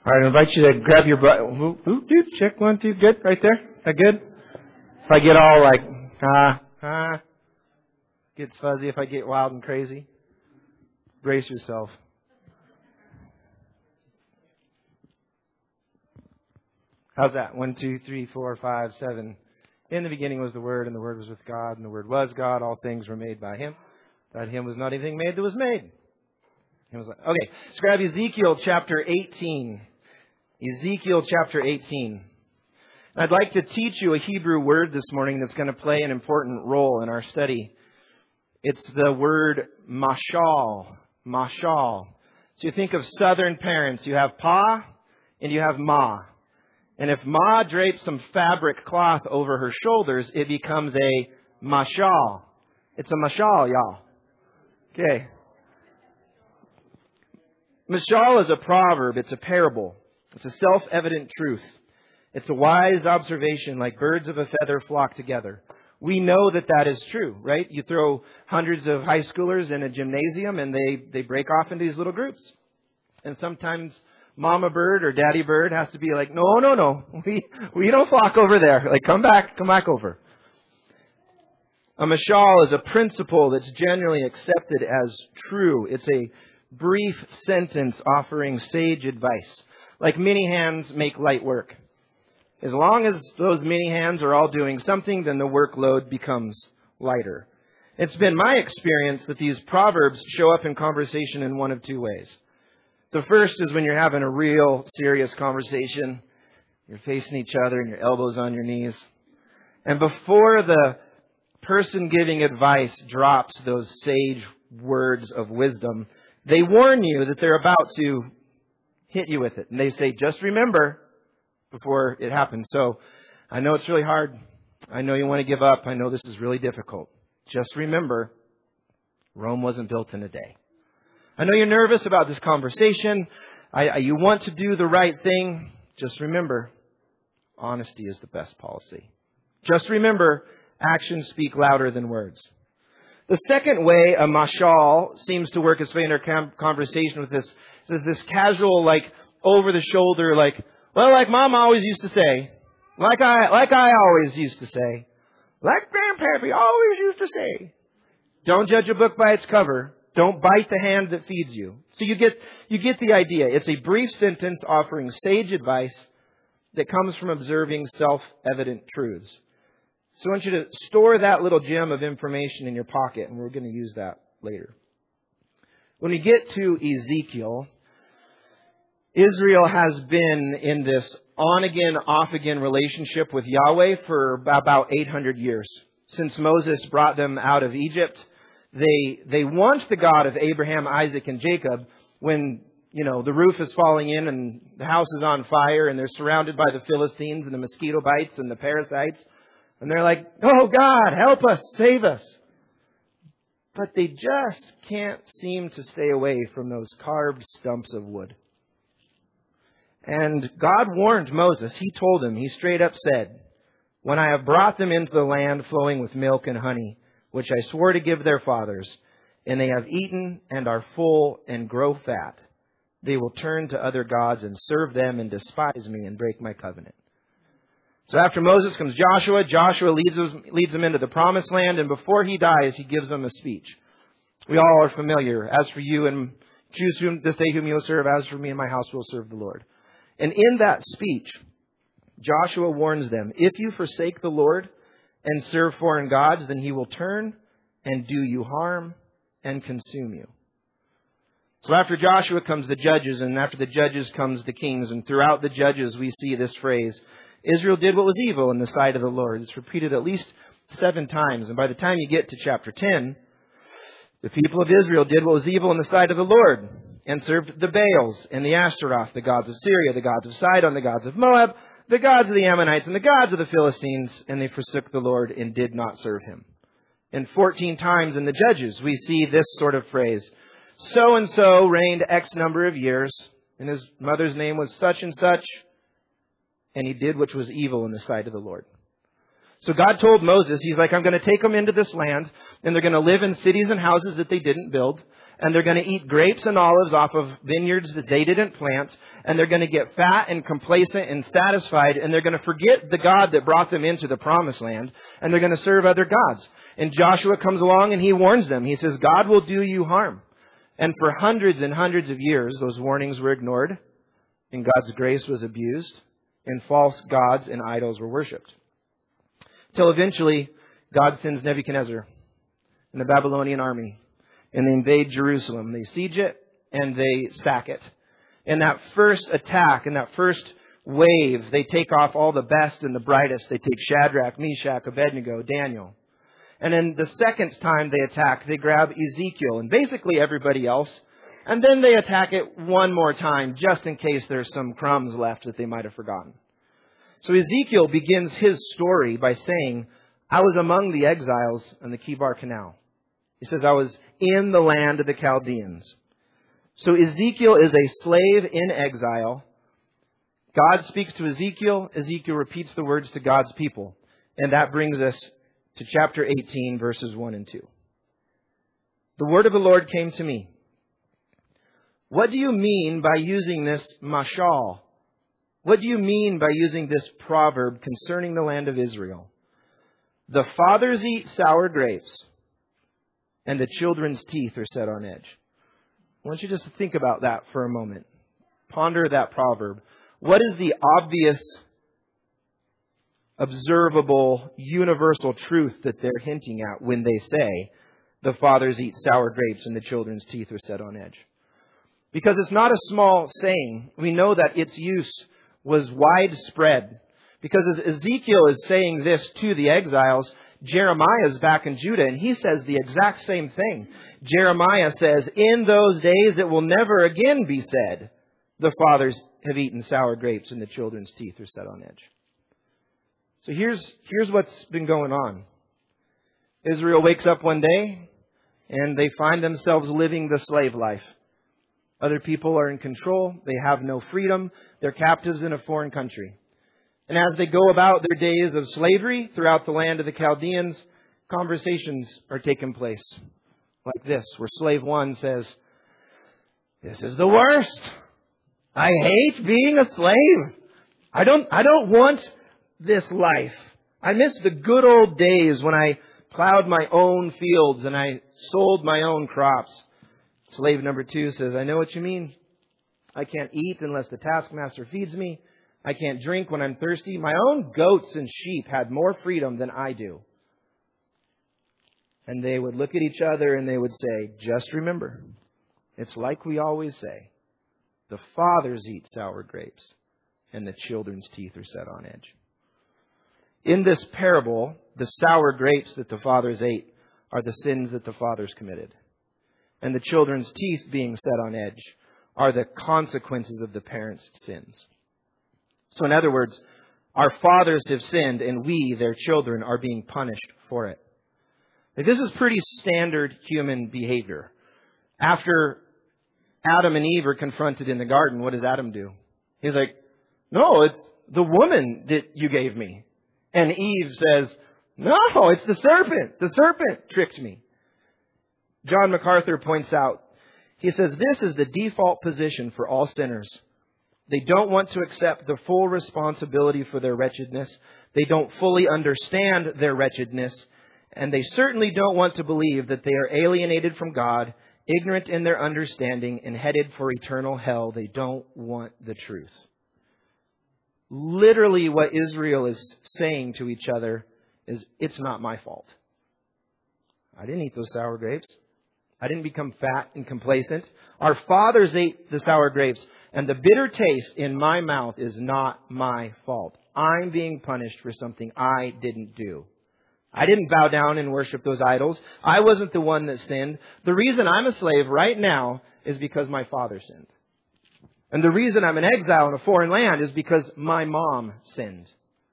All right, I invite you to grab your Bible. Check 1, 2. Good, right there. That good? If I get all like, gets fuzzy, if I get wild and crazy, brace yourself. How's that? 1, 2, 3, 4, 5, 7. In the beginning was the Word, and the Word was with God, and the Word was God. All things were made by Him. Without Him was not anything made that was made. Okay, let's grab Ezekiel chapter 18. Ezekiel chapter 18. I'd like to teach you a Hebrew word this morning that's going to play an important role in our study. It's the word mashal. Mashal. So you think of southern parents. You have pa and you have ma. And if ma drapes some fabric cloth over her shoulders, it becomes a mashal. It's a mashal, y'all. Okay. Mashal is a proverb. It's a parable. It's a self-evident truth. It's a wise observation, like birds of a feather flock together. We know that that is true, right? You throw hundreds of high schoolers in a gymnasium and they break off into these little groups. And sometimes mama bird or daddy bird has to be like, no. We don't flock over there. Like, come back over. A mashal is a principle that's generally accepted as true. It's a brief sentence offering sage advice. Like many hands make light work. As long as those many hands are all doing something, then the workload becomes lighter. It's been my experience that these proverbs show up in conversation in one of two ways. The first is when you're having a real serious conversation. You're facing each other and your elbows on your knees. And before the person giving advice drops those sage words of wisdom, they warn you that they're about to hit you with it. And they say, just remember, before it happens. So I know it's really hard. I know you want to give up. I know this is really difficult. Just remember, Rome wasn't built in a day. I know you're nervous about this conversation. You want to do the right thing. Just remember, honesty is the best policy. Just remember, actions speak louder than words. The second way a mashal seems to work its way in our conversation with this casual, like, over the shoulder, like Mama always used to say, like I always used to say, like Grandpappy always used to say. Don't judge a book by its cover. Don't bite the hand that feeds you. So you get the idea. It's a brief sentence offering sage advice that comes from observing self-evident truths. So I want you to store that little gem of information in your pocket, and we're going to use that later. When we get to Ezekiel, Israel has been in this on-again, off-again relationship with Yahweh for about 800 years. Since Moses brought them out of Egypt, they want the God of Abraham, Isaac, and Jacob when, the roof is falling in and the house is on fire and they're surrounded by the Philistines and the mosquito bites and the parasites. And they're like, oh God, help us, save us. But they just can't seem to stay away from those carved stumps of wood. And God warned Moses. He told him, he straight up said, when I have brought them into the land flowing with milk and honey, which I swore to give their fathers, and they have eaten and are full and grow fat, they will turn to other gods and serve them and despise me and break my covenant. So after Moses comes Joshua. Joshua leads them into the promised land, and before he dies, he gives them a speech. We all are familiar. As for you, and choose this day whom you will serve. As for me and my house, will serve the Lord. And in that speech, Joshua warns them, if you forsake the Lord and serve foreign gods, then He will turn and do you harm and consume you. So after Joshua comes the judges, and after the judges comes the kings, and throughout the judges we see this phrase, Israel did what was evil in the sight of the Lord. It's repeated at least 7 times. And by the time you get to chapter 10, the people of Israel did what was evil in the sight of the Lord and served the Baals and the Ashtaroth, the gods of Syria, the gods of Sidon, the gods of Moab, the gods of the Ammonites, and the gods of the Philistines, and they forsook the Lord and did not serve Him. And 14 times in the Judges, we see this sort of phrase. So-and-so reigned X number of years, and his mother's name was such and such, and he did which was evil in the sight of the Lord. So God told Moses, He's like, I'm going to take them into this land, and they're going to live in cities and houses that they didn't build. and they're going to eat grapes and olives off of vineyards that they didn't plant, and they're going to get fat and complacent and satisfied, and they're going to forget the God that brought them into the promised land, and they're going to serve other gods. And Joshua comes along and he warns them. He says, God will do you harm. And for hundreds and hundreds of years, those warnings were ignored, and God's grace was abused, and false gods and idols were worshipped. Till eventually, God sends Nebuchadnezzar and the Babylonian army, and they invade Jerusalem. They siege it, and they sack it. In that first attack, in that first wave, they take off all the best and the brightest. They take Shadrach, Meshach, Abednego, Daniel. And then the second time they attack, they grab Ezekiel and basically everybody else. And then they attack it one more time, just in case there's some crumbs left that they might have forgotten. So Ezekiel begins his story by saying, I was among the exiles on the Kibar Canal. He says, I was in the land of the Chaldeans. So Ezekiel is a slave in exile. God speaks to Ezekiel. Ezekiel repeats the words to God's people. And that brings us to chapter 18, verses 1 and 2. The word of the Lord came to me. What do you mean by using this mashal? What do you mean by using this proverb concerning the land of Israel? The fathers eat sour grapes, and the children's teeth are set on edge. I want you just to think about that for a moment. Ponder that proverb. What is the obvious, observable, universal truth that they're hinting at when they say, the fathers eat sour grapes and the children's teeth are set on edge? Because it's not a small saying. We know that its use was widespread. Because as Ezekiel is saying this to the exiles, Jeremiah is back in Judah, and he says the exact same thing. Jeremiah says, in those days it will never again be said, the fathers have eaten sour grapes and the children's teeth are set on edge. So here's what's been going on. Israel wakes up one day, and they find themselves living the slave life. Other people are in control. They have no freedom. They're captives in a foreign country. And as they go about their days of slavery throughout the land of the Chaldeans, conversations are taking place like this, where slave one says, this is the worst. I hate being a slave. I don't want this life. I miss the good old days when I plowed my own fields and I sold my own crops. Slave number two says, I know what you mean. I can't eat unless the taskmaster feeds me. I can't drink when I'm thirsty. My own goats and sheep had more freedom than I do. And they would look at each other and they would say, just remember, it's like we always say, the fathers eat sour grapes and the children's teeth are set on edge. In this parable, the sour grapes that the fathers ate are the sins that the fathers committed. And the children's teeth being set on edge are the consequences of the parents' sins. So in other words, our fathers have sinned and we, their children, are being punished for it. Like, this is pretty standard human behavior. After Adam and Eve are confronted in the garden, what does Adam do? He's like, no, it's the woman that you gave me. And Eve says, no, it's the serpent. The serpent tricked me. John MacArthur points out, he says, this is the default position for all sinners. They don't want to accept the full responsibility for their wretchedness. They don't fully understand their wretchedness. And they certainly don't want to believe that they are alienated from God, ignorant in their understanding, and headed for eternal hell. They don't want the truth. Literally what Israel is saying to each other is, it's not my fault. I didn't eat those sour grapes. I didn't become fat and complacent. Our fathers ate the sour grapes, and the bitter taste in my mouth is not my fault. I'm being punished for something I didn't do. I didn't bow down and worship those idols. I wasn't the one that sinned. The reason I'm a slave right now is because my father sinned. And the reason I'm in exile in a foreign land is because my mom sinned.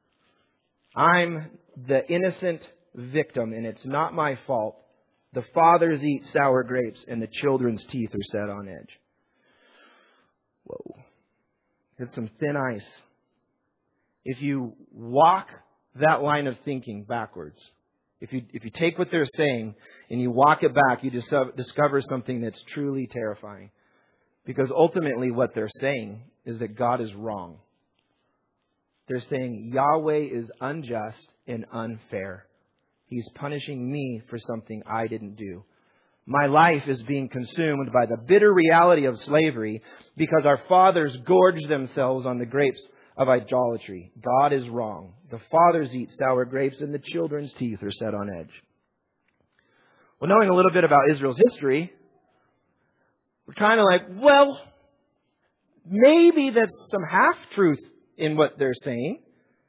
I'm the innocent victim, and it's not my fault. The fathers eat sour grapes, and the children's teeth are set on edge. Whoa. It's some thin ice. If you walk that line of thinking backwards, if you take what they're saying and you walk it back, you discover something that's truly terrifying. Because ultimately what they're saying is that God is wrong. They're saying Yahweh is unjust and unfair. He's punishing me for something I didn't do. My life is being consumed by the bitter reality of slavery because our fathers gorged themselves on the grapes of idolatry. God is wrong. The fathers eat sour grapes and the children's teeth are set on edge. Well, knowing a little bit about Israel's history, we're kind of like, well, maybe that's some half-truth in what they're saying.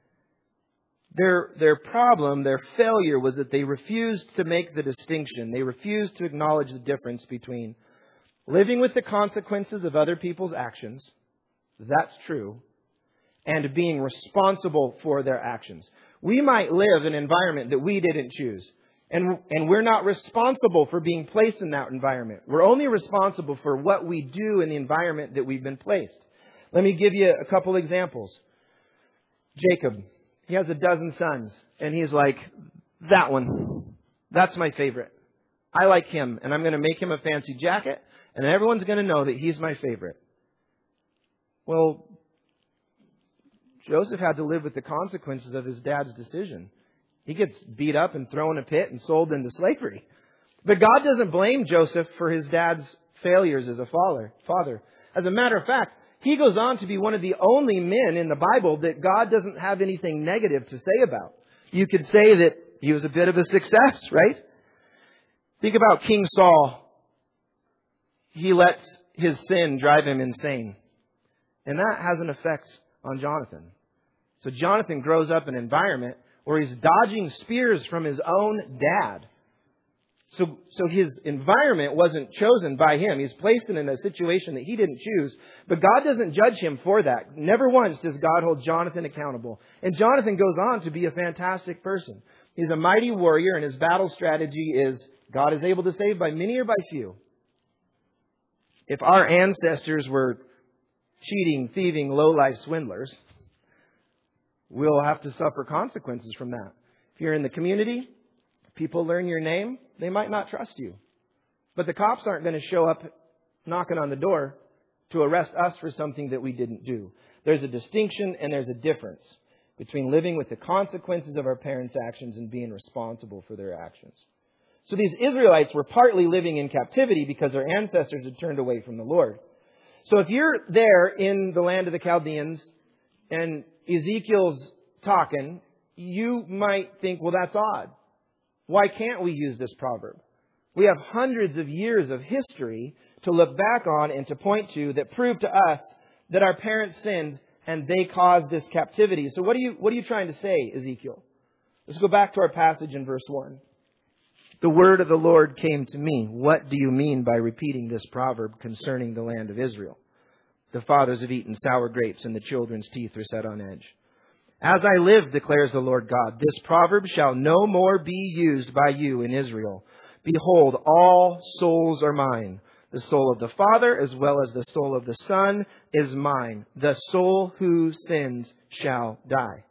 Their problem, their failure was that they refused to make the distinction. They refused to acknowledge the difference between living with the consequences of other people's actions. That's true. And being responsible for their actions. We might live in an environment that we didn't choose. And we're not responsible for being placed in that environment. We're only responsible for what we do in the environment that we've been placed. Let me give you a couple examples. Jacob. He has 12 sons. And he's like, that one. That's my favorite. I like him. And I'm going to make him a fancy jacket. And everyone's going to know that he's my favorite. Well, Joseph had to live with the consequences of his dad's decision. He gets beat up and thrown in a pit and sold into slavery. But God doesn't blame Joseph for his dad's failures as a father. As a matter of fact, he goes on to be one of the only men in the Bible that God doesn't have anything negative to say about. You could say that he was a bit of a success, right? Think about King Saul. He lets his sin drive him insane. And that has an effect on Jonathan. So Jonathan grows up in an environment where he's dodging spears from his own dad. So his environment wasn't chosen by him. He's placed in a situation that he didn't choose. But God doesn't judge him for that. Never once does God hold Jonathan accountable. And Jonathan goes on to be a fantastic person. He's a mighty warrior, and his battle strategy is God is able to save by many or by few. If our ancestors were cheating, thieving, low-life swindlers, we'll have to suffer consequences from that. If you're in the community, people learn your name, they might not trust you. But the cops aren't going to show up knocking on the door to arrest us for something that we didn't do. There's a distinction and there's a difference between living with the consequences of our parents' actions and being responsible for their actions. So these Israelites were partly living in captivity because their ancestors had turned away from the Lord. So if you're there in the land of the Chaldeans and Ezekiel's talking, you might think, well, that's odd. Why can't we use this proverb? We have hundreds of years of history to look back on and to point to that prove to us that our parents sinned and they caused this captivity. So what are you trying to say, Ezekiel? Let's go back to our passage in verse 1. The word of the Lord came to me. What do you mean by repeating this proverb concerning the land of Israel? The fathers have eaten sour grapes and the children's teeth are set on edge. As I live, declares the Lord God, this proverb shall no more be used by you in Israel. Behold, all souls are mine. The soul of the Father as well as the soul of the Son is mine. The soul who sins shall die.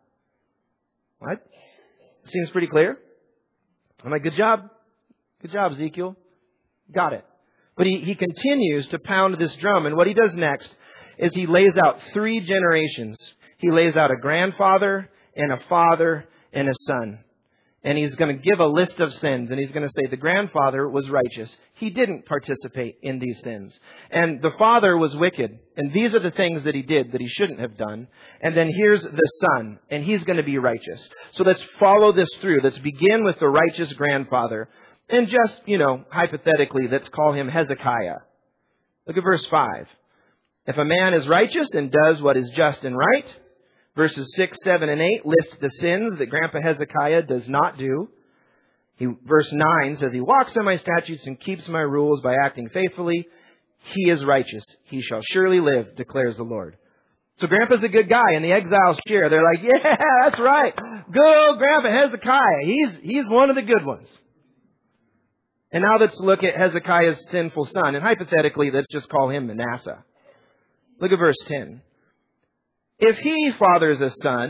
What? Seems pretty clear. I'm like, good job. Good job, Ezekiel. Got it. But he continues to pound this drum. And what he does next is he lays out 3 generations. He lays out a grandfather and a father and a son. And he's going to give a list of sins. And he's going to say the grandfather was righteous. He didn't participate in these sins. And the father was wicked. And these are the things that he did that he shouldn't have done. And then here's the son. And he's going to be righteous. So let's follow this through. Let's begin with the righteous grandfather. And just, hypothetically, let's call him Hezekiah. Look at verse 5. If a man is righteous and does what is just and right, verses 6, 7, and 8 list the sins that Grandpa Hezekiah does not do. Verse 9 says, he walks in my statutes and keeps my rules by acting faithfully. He is righteous. He shall surely live, declares the Lord. So Grandpa's a good guy, and the exiles cheer. They're like, yeah, that's right. Good old Grandpa Hezekiah. He's one of the good ones. And now let's look at Hezekiah's sinful son. And hypothetically, let's just call him Manasseh. Look at verse 10. If he fathers a son,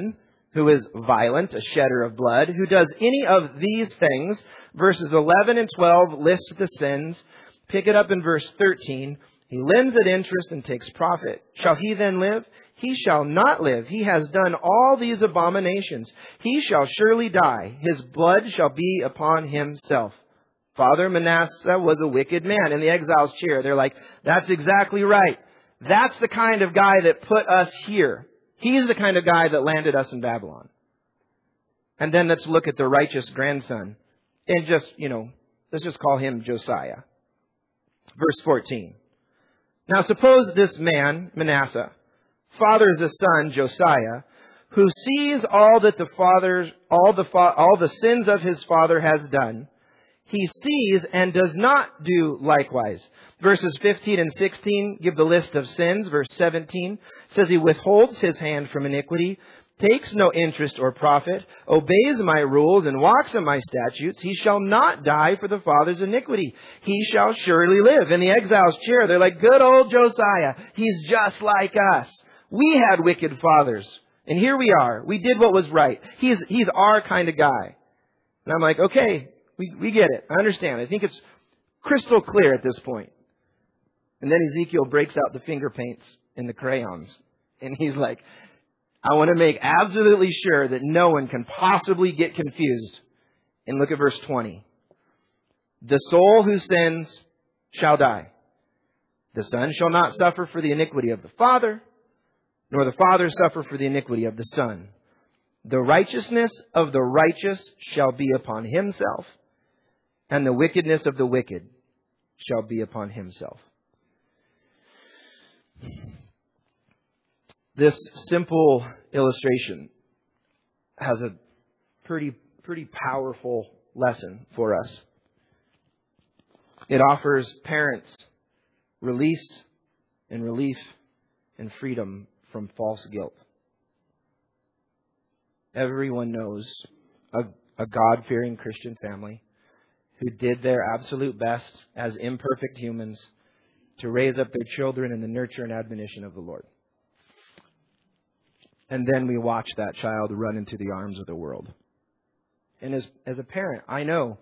who is violent, a shedder of blood, who does any of these things. Verses 11 and 12 list the sins. Pick it up in verse 13. He lends at interest and takes profit. Shall he then live? He shall not live. He has done all these abominations. He shall surely die. His blood shall be upon himself. Father Manasseh was a wicked man. In the exile's chair, they're like, that's exactly right. That's the kind of guy that put us here. He's the kind of guy that landed us in Babylon. And then let's look at the righteous grandson. And let's just call him Josiah. Verse 14. Now suppose this man, Manasseh, fathers a son, Josiah, who sees all that all the sins of his father has done. He sees and does not do likewise. Verses 15 and 16 give the list of sins. Verse 17 says he withholds his hand from iniquity, takes no interest or profit, obeys my rules and walks in my statutes. He shall not die for the father's iniquity. He shall surely live. In the exile's chair, they're like, good old Josiah. He's just like us. We had wicked fathers. And here we are. We did what was right. He's our kind of guy. And I'm like, okay. We get it. I understand. I think it's crystal clear at this point. And then Ezekiel breaks out the finger paints and the crayons. And he's like, I want to make absolutely sure that no one can possibly get confused. And look at verse 20. The soul who sins shall die. The son shall not suffer for the iniquity of the father, nor the father suffer for the iniquity of the son. The righteousness of the righteous shall be upon himself, and the wickedness of the wicked shall be upon himself. This simple illustration has a pretty powerful lesson for us. It offers parents release and relief and freedom from false guilt. Everyone knows a God-fearing Christian family who did their absolute best as imperfect humans to raise up their children in the nurture and admonition of the Lord. And then we watch that child run into the arms of the world. And as a parent, I know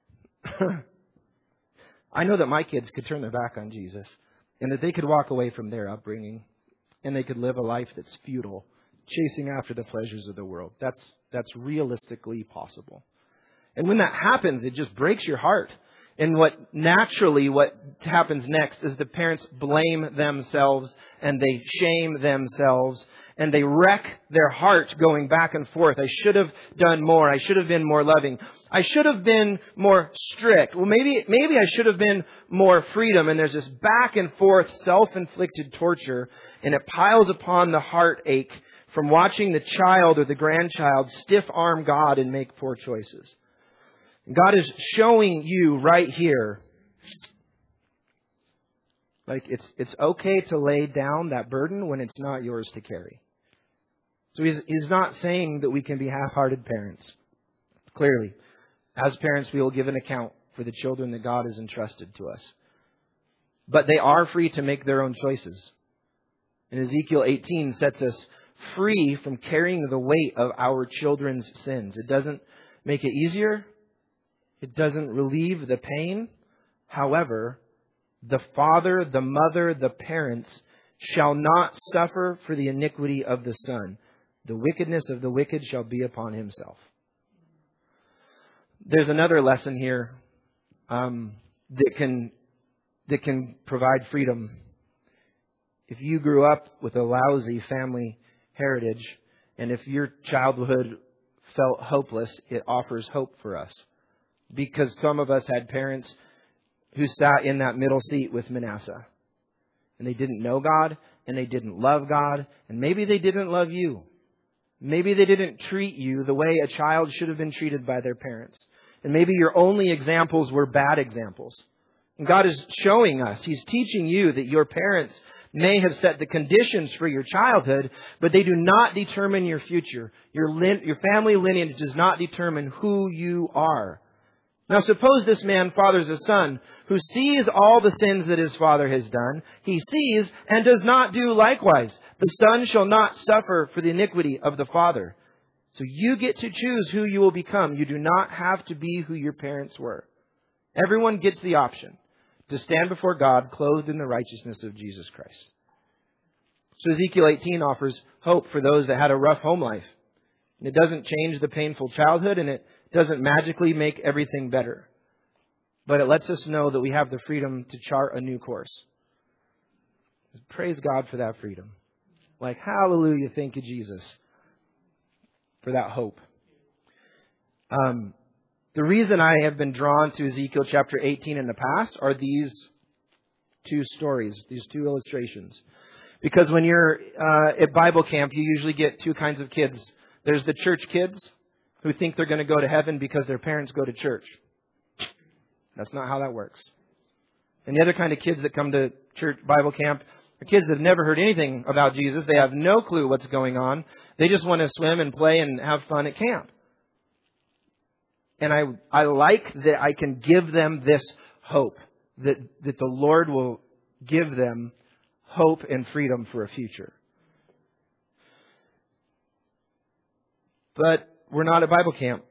that my kids could turn their back on Jesus and that they could walk away from their upbringing and they could live a life that's futile, chasing after the pleasures of the world. That's realistically possible. And when that happens, it just breaks your heart. And what happens next is the parents blame themselves and they shame themselves and they wreck their heart going back and forth. I should have done more. I should have been more loving. I should have been more strict. Well, maybe I should have been more freedom. And there's this back and forth self-inflicted torture, and it piles upon the heartache from watching the child or the grandchild stiff-arm God and make poor choices. God is showing you right here, like it's okay to lay down that burden when it's not yours to carry. So he's not saying that we can be half-hearted parents. Clearly, as parents, we will give an account for the children that God has entrusted to us. But they are free to make their own choices. And Ezekiel 18 sets us free from carrying the weight of our children's sins. It doesn't make it easier. It doesn't relieve the pain. However, the father, the mother, the parents shall not suffer for the iniquity of the son. The wickedness of the wicked shall be upon himself. There's another lesson here that can provide freedom. If you grew up with a lousy family heritage, and if your childhood felt hopeless, it offers hope for us. Because some of us had parents who sat in that middle seat with Manasseh. And they didn't know God, and they didn't love God, and maybe they didn't love you. Maybe they didn't treat you the way a child should have been treated by their parents. And maybe your only examples were bad examples. And God is showing us, He's teaching you that your parents may have set the conditions for your childhood, but they do not determine your future. Your family lineage does not determine who you are. Now suppose this man fathers a son who sees all the sins that his father has done. He sees and does not do likewise. The son shall not suffer for the iniquity of the father. So you get to choose who you will become. You do not have to be who your parents were. Everyone gets the option to stand before God clothed in the righteousness of Jesus Christ. So Ezekiel 18 offers hope for those that had a rough home life. And it doesn't change the painful childhood, and it doesn't magically make everything better. But it lets us know that we have the freedom to chart a new course. Praise God for that freedom. Like, hallelujah, thank you, Jesus, for that hope. The reason I have been drawn to Ezekiel chapter 18 in the past are these two stories, these two illustrations. Because when you're at Bible camp, you usually get two kinds of kids. There's the church kids who think they're going to go to heaven because their parents go to church. That's not how that works. And the other kind of kids that come to church Bible camp are kids that have never heard anything about Jesus. They have no clue what's going on. They just want to swim and play and have fun at camp. And I like that I can give them this hope, that the Lord will give them hope and freedom for a future. But we're not at Bible camp.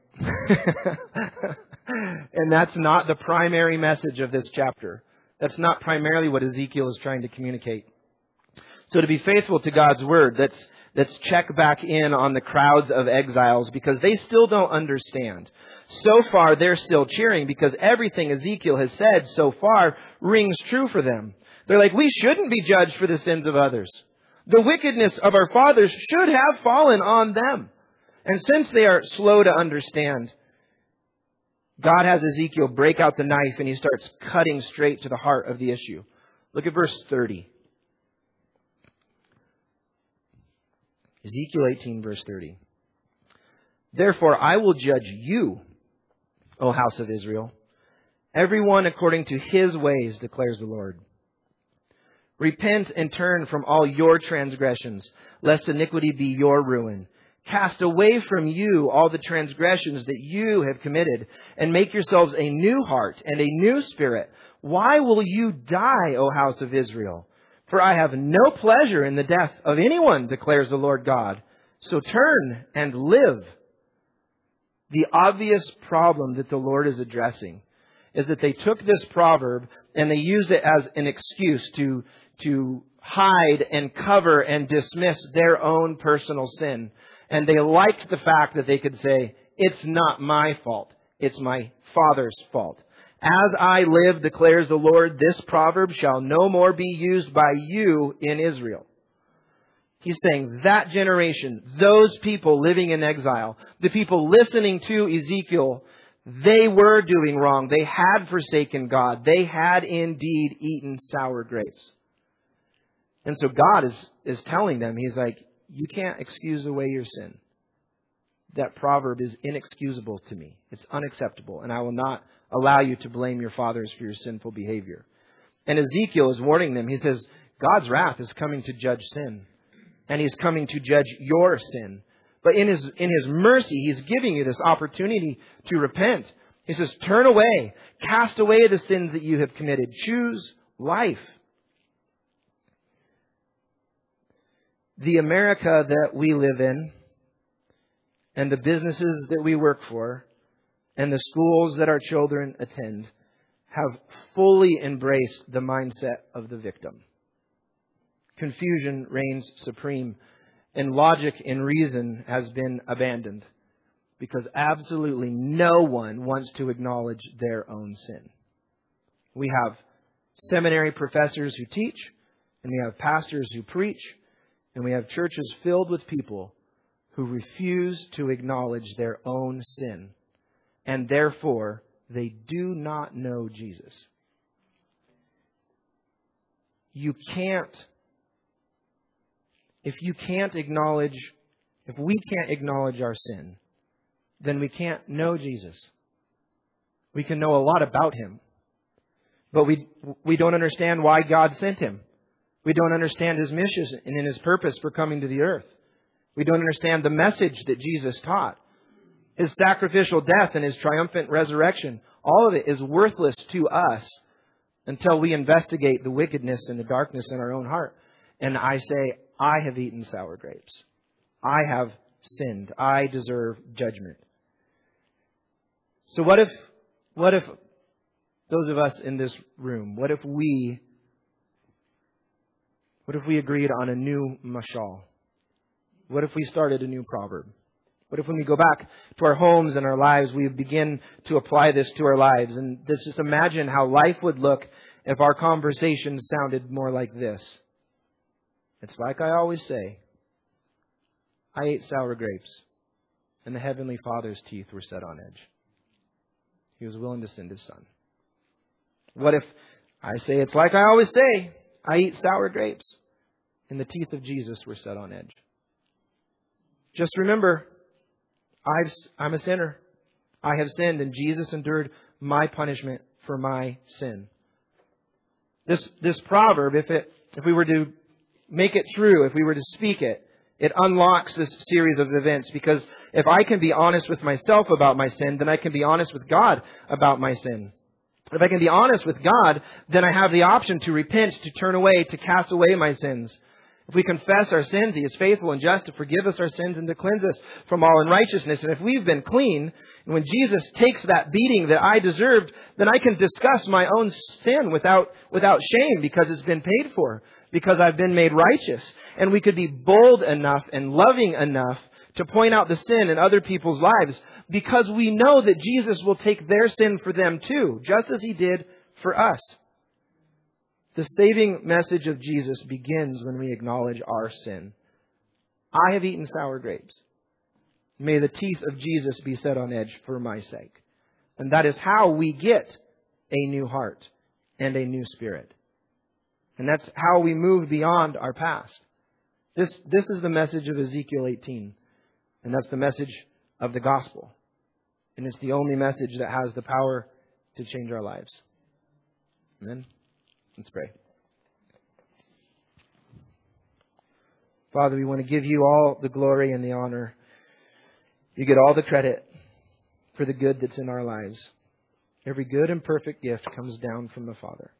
And that's not the primary message of this chapter. That's not primarily what Ezekiel is trying to communicate. So to be faithful to God's word, let's check back in on the crowds of exiles because they still don't understand. So far, they're still cheering because everything Ezekiel has said so far rings true for them. They're like, we shouldn't be judged for the sins of others. The wickedness of our fathers should have fallen on them. And since they are slow to understand, God has Ezekiel break out the knife and he starts cutting straight to the heart of the issue. Look at verse 30. Ezekiel 18, verse 30. Therefore, I will judge you, O house of Israel, everyone according to his ways, declares the Lord. Repent and turn from all your transgressions, lest iniquity be your ruin. Cast away from you all the transgressions that you have committed, and make yourselves a new heart and a new spirit. Why will you die, O house of Israel? For I have no pleasure in the death of anyone, declares the Lord God. So turn and live. The obvious problem that the Lord is addressing is that they took this proverb and they used it as an excuse to hide and cover and dismiss their own personal sin. And they liked the fact that they could say, it's not my fault. It's my Father's fault. As I live, declares the Lord, this proverb shall no more be used by you in Israel. He's saying that generation, those people living in exile, the people listening to Ezekiel, they were doing wrong. They had forsaken God. They had indeed eaten sour grapes. And so God is telling them, He's like, you can't excuse away your sin. That proverb is inexcusable to me. It's unacceptable. And I will not allow you to blame your fathers for your sinful behavior. And Ezekiel is warning them. He says, God's wrath is coming to judge sin. And He's coming to judge your sin. But in His mercy, He's giving you this opportunity to repent. He says, turn away. Cast away the sins that you have committed. Choose life. The America that we live in, and the businesses that we work for, and the schools that our children attend, have fully embraced the mindset of the victim. Confusion reigns supreme, and logic and reason has been abandoned, because absolutely no one wants to acknowledge their own sin. We have seminary professors who teach, and we have pastors who preach, and we have churches filled with people who refuse to acknowledge their own sin. And therefore, they do not know Jesus. If we can't acknowledge our sin, then we can't know Jesus. We can know a lot about Him, but we don't understand why God sent Him. We don't understand His mission and His purpose for coming to the earth. We don't understand the message that Jesus taught. His sacrificial death and His triumphant resurrection, all of it is worthless to us until we investigate the wickedness and the darkness in our own heart. And I say, I have eaten sour grapes. I have sinned. I deserve judgment. So what if those of us in this room, what if we agreed on a new mashal? What if we started a new proverb? What if when we go back to our homes and our lives, we begin to apply this to our lives? And just imagine how life would look if our conversations sounded more like this. It's like I always say, I ate sour grapes, and the Heavenly Father's teeth were set on edge. He was willing to send His Son. What if I say, it's like I always say, I eat sour grapes, and the teeth of Jesus were set on edge? Just remember, I'm a sinner. I have sinned, and Jesus endured my punishment for my sin. This proverb, if we were to make it true, if we were to speak it, it unlocks this series of events, because if I can be honest with myself about my sin, then I can be honest with God about my sin. If I can be honest with God, then I have the option to repent, to turn away, to cast away my sins. If we confess our sins, He is faithful and just to forgive us our sins and to cleanse us from all unrighteousness. And if we've been clean, and when Jesus takes that beating that I deserved, then I can discuss my own sin without shame, because it's been paid for, because I've been made righteous. And we could be bold enough and loving enough to point out the sin in other people's lives, because we know that Jesus will take their sin for them too, just as He did for us. The saving message of Jesus begins when we acknowledge our sin. I have eaten sour grapes. May the teeth of Jesus be set on edge for my sake. And that is how we get a new heart and a new spirit. And that's how we move beyond our past. This is the message of Ezekiel 18. And that's the message of the gospel. And it's the only message that has the power to change our lives. Amen. Let's pray. Father, we want to give You all the glory and the honor. You get all the credit for the good that's in our lives. Every good and perfect gift comes down from the Father.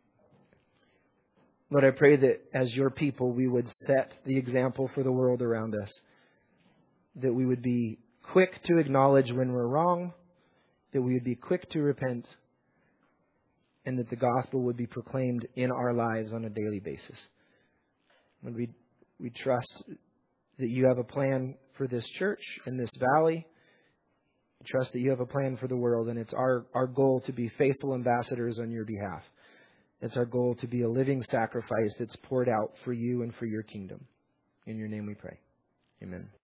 Lord, I pray that as Your people, we would set the example for the world around us. That we would be quick to acknowledge when we're wrong. That we would be quick to repent. And that the gospel would be proclaimed in our lives on a daily basis. When we trust that You have a plan for this church and this valley. We trust that You have a plan for the world. And it's our goal to be faithful ambassadors on Your behalf. It's our goal to be a living sacrifice that's poured out for You and for Your kingdom. In Your name we pray. Amen.